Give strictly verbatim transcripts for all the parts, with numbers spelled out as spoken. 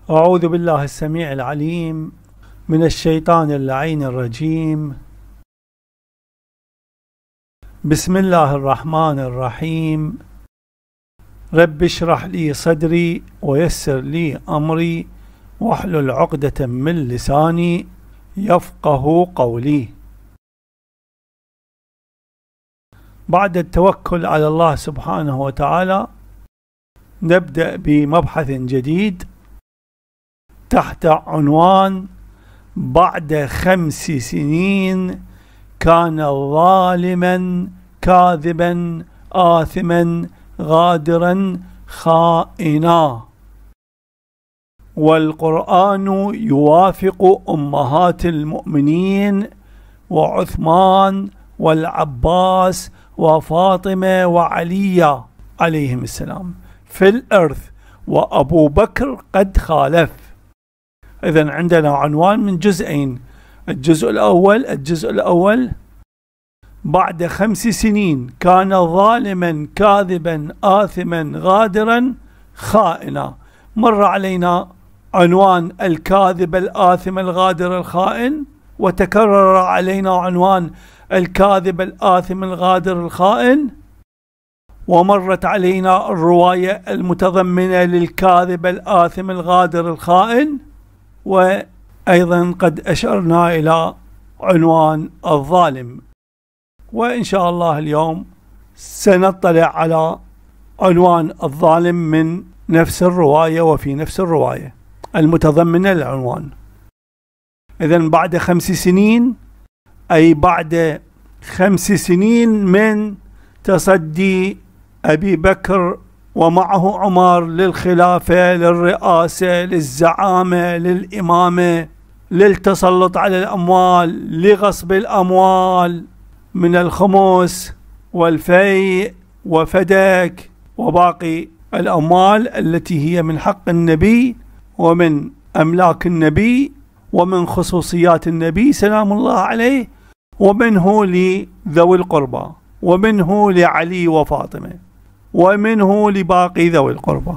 أعوذ بالله السميع العليم من الشيطان اللعين الرجيم. بسم الله الرحمن الرحيم. رب اشرح لي صدري ويسر لي أمري واحلل عقدة من لساني يفقه قولي. بعد التوكل على الله سبحانه وتعالى نبدأ بمبحث جديد تحت عنوان: بعد خمس سنين كان ظالما كاذبا آثما غادرا خائنا، والقرآن يوافق أمهات المؤمنين وعثمان والعباس وفاطمة وعلي عليهم السلام في الإرث، وأبو بكر قد خالف. إذن عندنا عنوان من جزئين. الجزء الأول الجزء الأول بعد خمس سنين كان ظالما كاذبا آثما غادرا خائنا. مر علينا عنوان الكاذب الآثم الغادر الخائن، وتكرر علينا عنوان الكاذب الآثم الغادر الخائن، ومرت علينا الرواية المتضمنة للكاذب الآثم الغادر الخائن، وأيضا قد أشرنا إلى عنوان الظالم. وإن شاء الله اليوم سنطلع على عنوان الظالم من نفس الرواية وفي نفس الرواية المتضمنة للعنوان. إذن بعد خمس سنين أي بعد خمس سنين من تصدي أبي بكر ومعه عمر للخلافة، للرئاسة، للزعامة، للإمامة، للتسلط على الأموال، لغصب الأموال من الخمس والفيء وفدك وباقي الأموال التي هي من حق النبي ومن أملاك النبي ومن خصوصيات النبي سلام الله عليه، ومنه لذوي القربى، ومنه لعلي وفاطمة، ومنه لباقي ذوي القربى.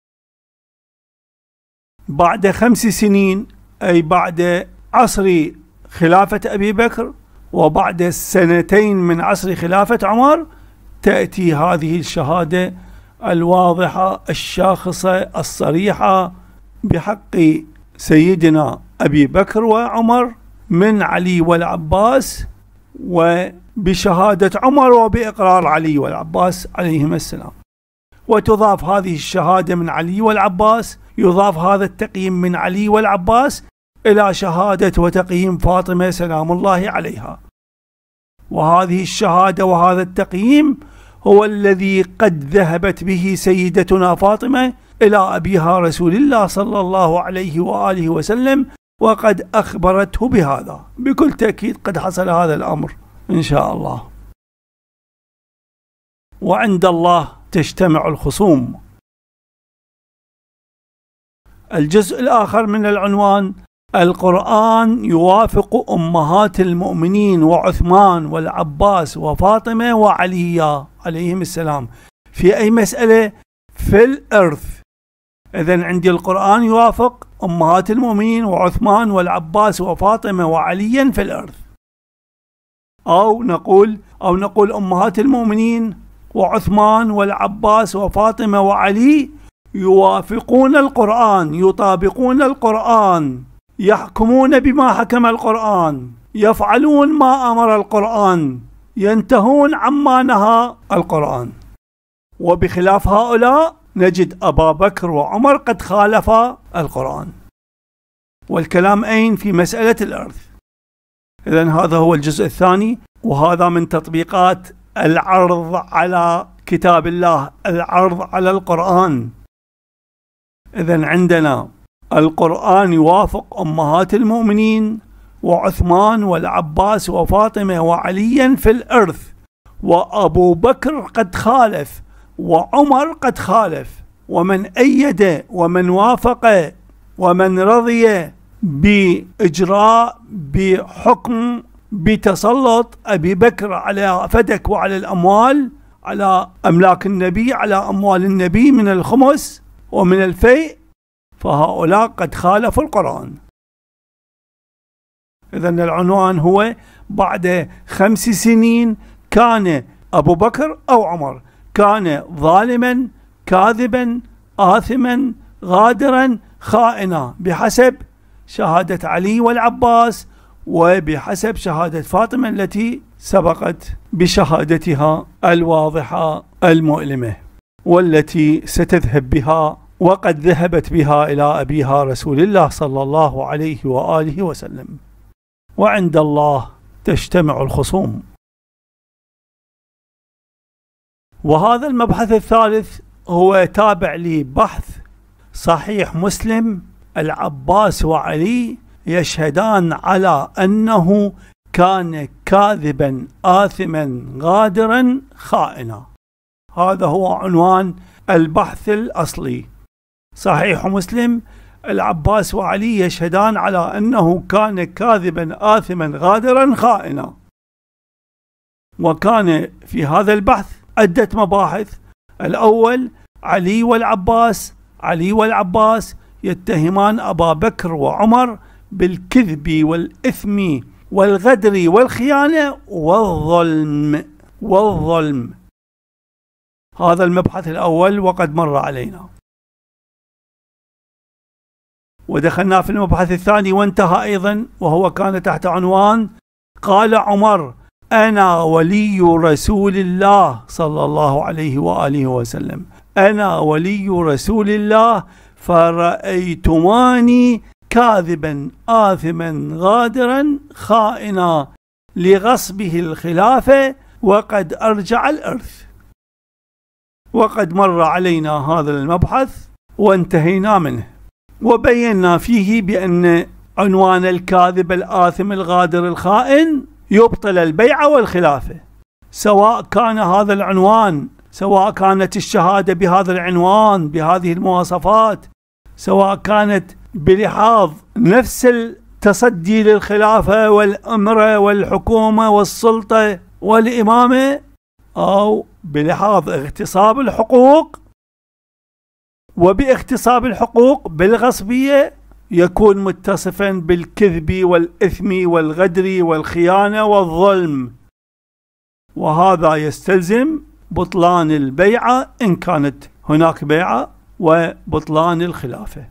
بعد خمس سنين أي بعد عصر خلافة أبي بكر وبعد سنتين من عصر خلافة عمر تأتي هذه الشهادة الواضحة الشاخصة الصريحة بحق سيدنا أبي بكر وعمر من علي والعباس، وبشهادة عمر وبإقرار علي والعباس عليهم السلام. وتضاف هذه الشهادة من علي والعباس، يضاف هذا التقييم من علي والعباس إلى شهادة وتقييم فاطمة سلام الله عليها. وهذه الشهادة وهذا التقييم هو الذي قد ذهبت به سيدتنا فاطمة إلى أبيها رسول الله صلى الله عليه وآله وسلم، وقد أخبرته بهذا. بكل تأكيد قد حصل هذا الأمر إن شاء الله، وعند الله تجتمع الخصوم. الجزء الآخر من العنوان: القرآن يوافق أمهات المؤمنين وعثمان والعباس وفاطمة وعلي عليهم السلام في أي مسألة؟ في الإرث. إذن عندي القرآن يوافق أمهات المؤمنين وعثمان والعباس وفاطمة وعليا في الإرث، أو نقول أو نقول أمهات المؤمنين وعثمان والعباس وفاطمة وعلي يوافقون القرآن، يطابقون القرآن، يحكمون بما حكم القرآن، يفعلون ما أمر القرآن، ينتهون عما نهى القرآن. وبخلاف هؤلاء نجد أبا بكر وعمر قد خالفا القرآن. والكلام أين؟ في مسألة الإرث. إذن هذا هو الجزء الثاني، وهذا من تطبيقات العرض على كتاب الله، العرض على القرآن. إذن عندنا القرآن يوافق أمهات المؤمنين وعثمان والعباس وفاطمة وعليا في الإرث، وأبو بكر قد خالف وعمر قد خالف، ومن أيد ومن وافق ومن رضي بإجراء بحكم بتسلط أبي بكر على فدك وعلى الأموال، على أملاك النبي، على أموال النبي من الخمس ومن الفيء، فهؤلاء قد خالفوا القرآن. إذن العنوان هو بعد خمس سنين كان أبو بكر أو عمر كان ظالما كاذبا آثما غادرا خائنا بحسب شهادة علي والعباس وبحسب شهادة فاطمة التي سبقت بشهادتها الواضحة المؤلمة والتي ستذهب بها وقد ذهبت بها إلى أبيها رسول الله صلى الله عليه وآله وسلم. وعند الله تجتمع الخصوم. وهذا المبحث الثالث هو تابع لبحث صحيح مسلم. العباس وعلي يشهدان على أنه كان كاذبا آثما غادرا خائنا. هذا هو عنوان البحث الأصلي. صحيح مسلم العباس وعلي يشهدان على أنه كان كاذبا آثما غادرا خائنا. وكان في هذا البحث عدة مباحث. الأول علي والعباس علي والعباس يتهمان أبا بكر وعمر بالكذب والإثم والغدر والخيانة والظلم والظلم. هذا المبحث الأول وقد مر علينا. ودخلنا في المبحث الثاني وانتهى أيضا، وهو كان تحت عنوان قال عمر أنا ولي رسول الله صلى الله عليه وآله وسلم. أنا ولي رسول الله فرأيتماني كاذبا آثما غادرا خائنا لغصبه الخلافة وقد أرجع الإرث. وقد مر علينا هذا المبحث وانتهينا منه، وبينا فيه بأن عنوان الكاذب الآثم الغادر الخائن يبطل البيعة والخلافة، سواء كان هذا العنوان، سواء كانت الشهادة بهذا العنوان بهذه المواصفات، سواء كانت بلحاظ نفس التصدي للخلافة والأمرة والحكومة والسلطة والإمامة، أو بلحاظ اغتصاب الحقوق. وباغتصاب الحقوق بالغصبية يكون متصفا بالكذب والإثم والغدر والخيانة والظلم، وهذا يستلزم بطلان البيعة إن كانت هناك بيعة وبطلان الخلافة.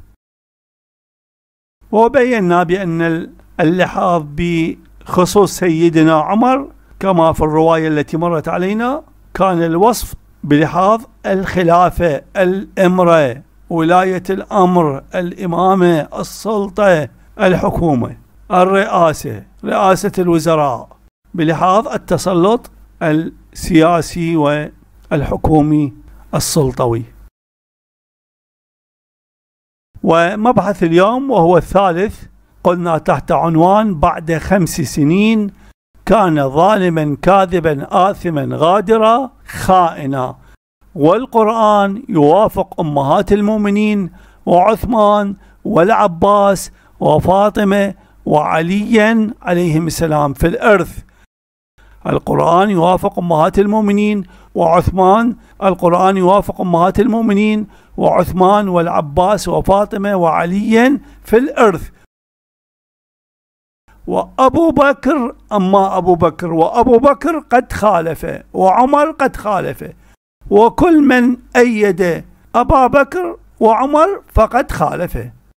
وبينا بأن اللحاظ بخصوص سيدنا عمر كما في الرواية التي مرت علينا كان الوصف بلحاظ الخلافة، الإمرة، ولاية الأمر، الإمامة، السلطة، الحكومة، الرئاسة، رئاسة الوزراء، بلحاظ التسلط السياسي والحكومي السلطوي. ومبحث اليوم وهو الثالث قلنا تحت عنوان بعد خمس سنين كان ظالما كاذبا آثما غادرا خائنا، والقرآن يوافق أمهات المؤمنين وعثمان والعباس وفاطمة وعليا عليهم السلام في الإرث. القرآن يوافق أمهات المؤمنين وعثمان، القرآن يوافق أمهات المؤمنين وعثمان والعباس وفاطمة وعليا في الإرث. وأبو بكر أما أبو بكر وأبو بكر قد خالف، وعمر قد خالف، وكل من أيد أبا بكر وعمر فقد خالف.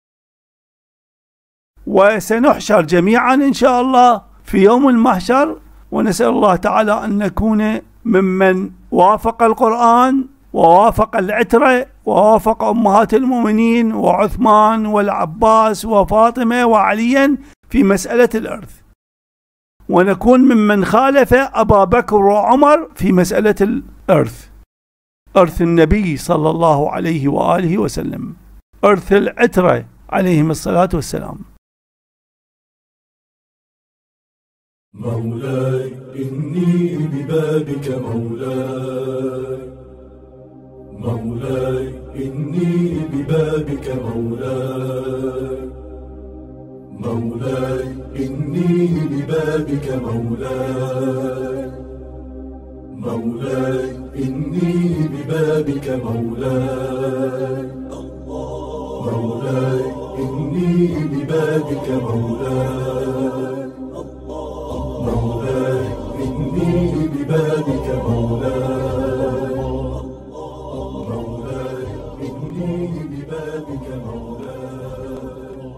وسنحشر جميعا إن شاء الله في يوم المحشر، ونسأل الله تعالى أن نكون ممن وافق القرآن ووافق العترة ووافق أمهات المؤمنين وعثمان والعباس وفاطمة وعليا في مسألة الإرث، ونكون ممن خالف أبا بكر وعمر في مسألة الإرث، إرث النبي صلى الله عليه وآله وسلم، إرث العترة عليهم الصلاة والسلام. مولاي إني ببابك مولاي، مولاي إني ببابك مولاي، مولاي إني ببابك مولاي، مولاي إني ببابك مولاي، مولاي ببابك مولاي، مولاي إني ببابك مولاي، مولاي إني ببابك مولاي.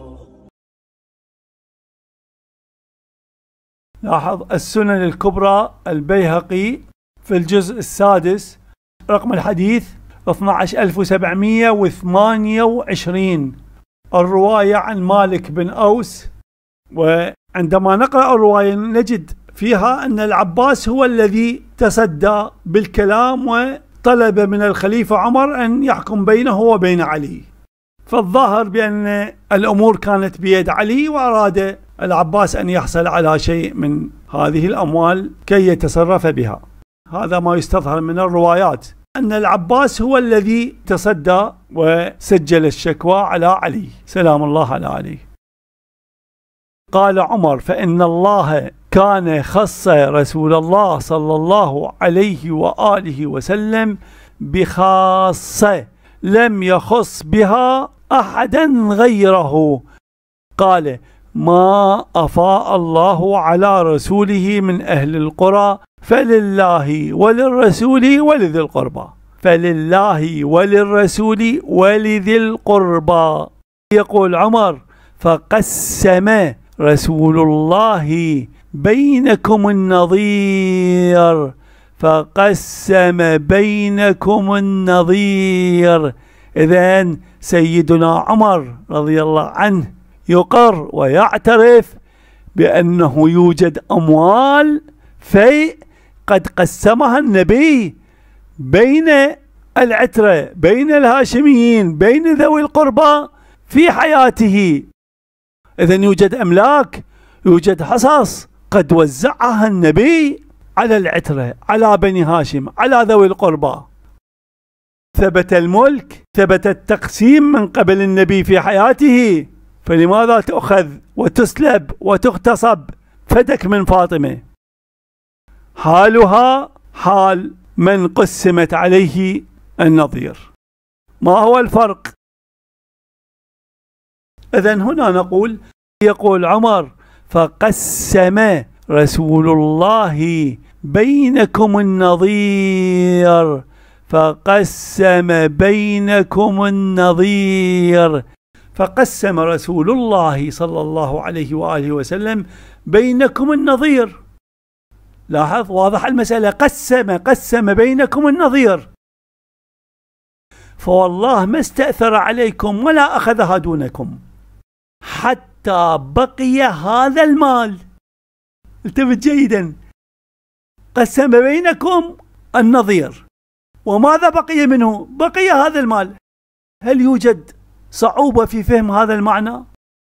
لاحظ السنن الكبرى البيهقي في الجزء السادس رقم الحديث اثنعش ألف وسبعمئة وثمانية وعشرين، الرواية عن مالك بن أوس. وعندما نقرأ الرواية نجد فيها أن العباس هو الذي تصدى بالكلام وطلب من الخليفة عمر أن يحكم بينه وبين علي، فالظاهر بأن الأمور كانت بيد علي، وأراد العباس أن يحصل على شيء من هذه الأموال كي يتصرف بها. هذا ما يستظهر من الروايات، أن العباس هو الذي تصدى وسجل الشكوى على علي سلام الله على علي. قال عمر: فإن الله كان خص رسول الله صلى الله عليه وآله وسلم بخاصة لم يخص بها أحدا غيره. قال: ما أفاء الله على رسوله من أهل القرى فلله وللرسول ولذي القربى، فلله وللرسول ولذي القربى. يقول عمر: فقسم رسول الله بينكم النظير، فقسم بينكم النظير. إذن سيدنا عمر رضي الله عنه يقر ويعترف بأنه يوجد أموال فيء قد قسمها النبي بين العترة، بين الهاشميين، بين ذوي القربى في حياته. إذن يوجد أملاك، يوجد حصص قد وزعها النبي على العترة، على بني هاشم، على ذوي القربى. ثبت الملك، ثبت التقسيم من قبل النبي في حياته، فلماذا تؤخذ وتسلب وتغتصب فدك من فاطمة؟ حالها حال من قسمت عليه النظير. ما هو الفرق؟ إذن هنا نقول، يقول عمر: فقسم رسول الله بينكم النظير، فقسم بينكم النظير. فقسم رسول الله صلى الله عليه وآله وسلم بينكم النظير. لاحظ، واضح المسألة، قسم قسم بينكم النظير. فوالله ما استأثر عليكم ولا أخذها دونكم حتى بقي هذا المال. التفت جيدا، قسم بينكم النظير، وماذا بقي منه؟ بقي هذا المال. هل يوجد صعوبة في فهم هذا المعنى؟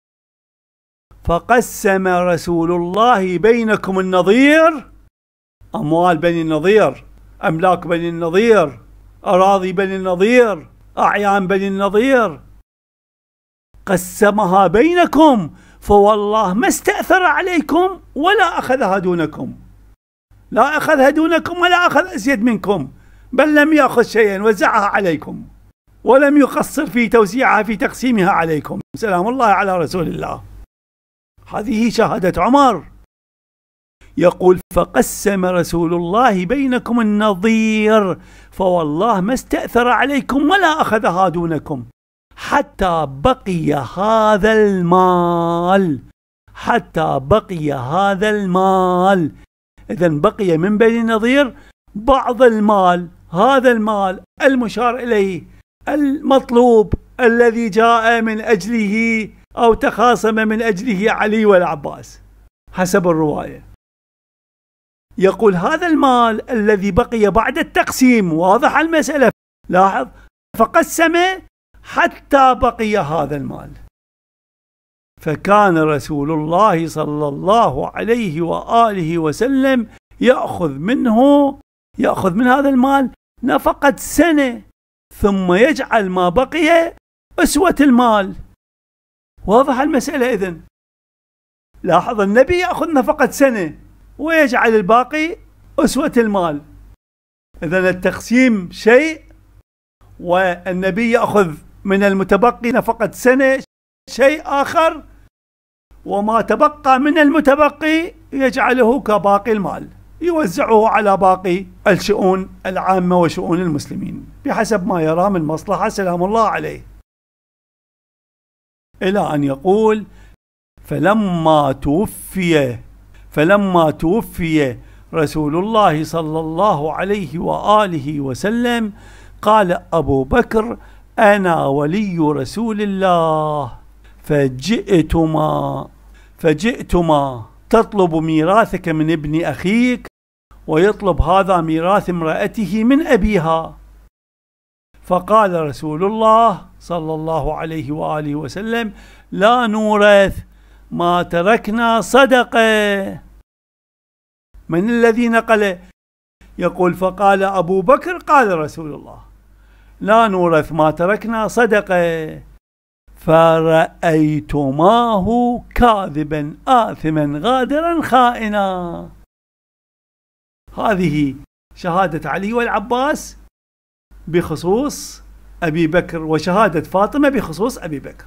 فقسم رسول الله بينكم النظير، أموال بني النظير، أملاك بني النظير، أراضي بني النظير، أعيان بني النظير، قسمها بينكم، فوالله ما استأثر عليكم ولا أخذها دونكم، لا أخذها دونكم ولا أخذ أزيد منكم، بل لم يأخذ شيئا، وزعها عليكم ولم يقصر في توزيعها في تقسيمها عليكم. سلام الله على رسول الله. هذه شهادة عمر. يقول: فقسم رسول الله بينكم النظير، فوالله ما استأثر عليكم ولا أخذها دونكم حتى بقي هذا المال، حتى بقي هذا المال. إذن بقي من بني النظير بعض المال، هذا المال المشار إليه، المطلوب الذي جاء من أجله أو تخاصم من أجله علي والعباس حسب الرواية. يقول: هذا المال الذي بقي بعد التقسيم، واضح المسألة، لاحظ، فقسم حتى بقي هذا المال. فكان رسول الله صلى الله عليه وآله وسلم يأخذ منه يأخذ من هذا المال نفقة سنة، ثم يجعل ما بقي أسوة المال. واضح المسألة. إذن لاحظ، النبي يأخذ نفقة سنة ويجعل الباقي أسوة المال. إذن التقسيم شيء، والنبي يأخذ من المتبقي نفقة سنة شيء آخر، وما تبقى من المتبقي يجعله كباقي المال، يوزعه على باقي الشؤون العامة وشؤون المسلمين بحسب ما يرى من مصلحة سلام الله عليه. إلى أن يقول: فلما توفي فلما توفي رسول الله صلى الله عليه وآله وسلم قال أبو بكر: أنا ولي رسول الله، فجئتما فجئتما تطلب ميراثك من ابن أخيك، ويطلب هذا ميراث امرأته من أبيها. فقال رسول الله صلى الله عليه وآله وسلم: لا نورث، ما تركنا صدقة. من الذي نقل؟ يقول: فقال أبو بكر قال رسول الله: لا نورث، ما تركنا صدقة. فرأيتماه كاذبا آثما غادرا خائنا. هذه شهادة علي والعباس بخصوص أبي بكر، وشهادة فاطمة بخصوص أبي بكر.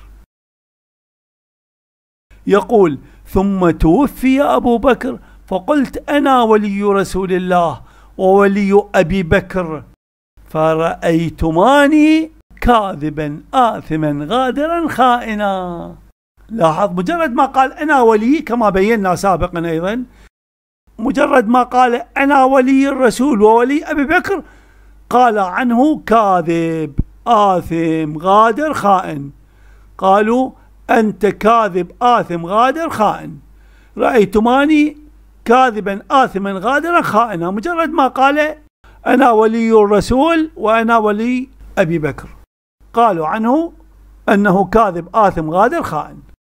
يقول: ثم توفي أبو بكر فقلت: أنا ولي رسول الله وولي أبي بكر، فرأيتماني كاذبا آثما غادرا خائنا. لاحظ، مجرد ما قال أنا ولي، كما بينا سابقا أيضا، مجرد ما قال أنا ولي الرسول وولي أبي بكر قال عنه كاذب آثم غادر خائن. قالوا: أنت كاذب آثم غادر خائن. رأيتماني كاذبا آثما غادرا خائنا، مجرد ما قال أنا ولي الرسول وأنا ولي أبي بكر قالوا عنه أنه كاذب آثم غادر خائن.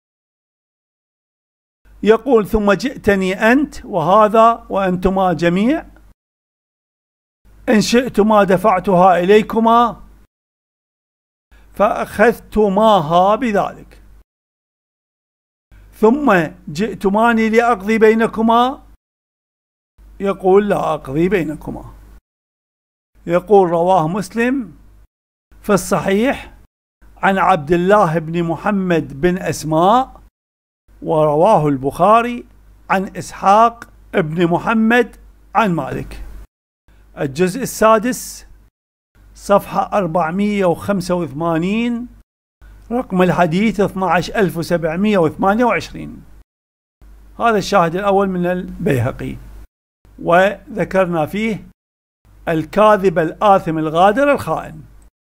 يقول: ثم جئتني أنت وهذا وأنتما جميع، إن شئتما دفعتها إليكما فأخذتماها بذلك، ثم جئتماني لأقضي بينكما. يقول: لا أقضي بينكما. يقول: رواه مسلم في الصحيح عن عبد الله بن محمد بن أسماء، ورواه البخاري عن إسحاق بن محمد عن مالك. الجزء السادس صفحة أربعمئة وخمسة وثمانين، رقم الحديث اثني عشر ألف وسبعمئة وثمانية وعشرين. هذا الشاهد الأول من البيهقي، وذكرنا فيه الكاذب الآثم الغادر الخائن.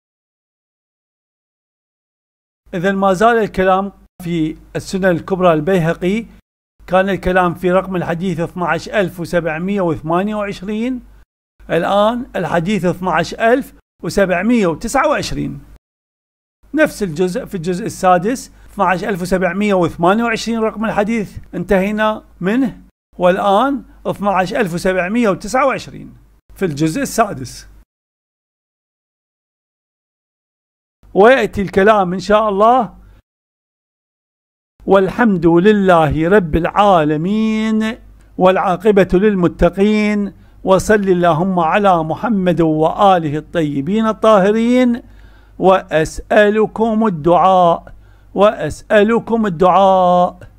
إذن ما زال الكلام في السنن الكبرى البيهقي، كان الكلام في رقم الحديث اثني عشر ألف وسبعمئة وثمانية وعشرين، الآن الحديث اثني عشر ألف وسبعمئة وتسعة وعشرين. نفس الجزء في الجزء السادس اثني عشر ألف وسبعمئة وثمانية وعشرين رقم الحديث انتهينا منه، والآن اثني عشر ألف وسبعمئة وتسعة وعشرين في الجزء السادس. ويأتي الكلام إن شاء الله. والحمد لله رب العالمين والعاقبة للمتقين، وصل اللهم على محمد وآله الطيبين الطاهرين، وأسألكم الدعاء وأسألكم الدعاء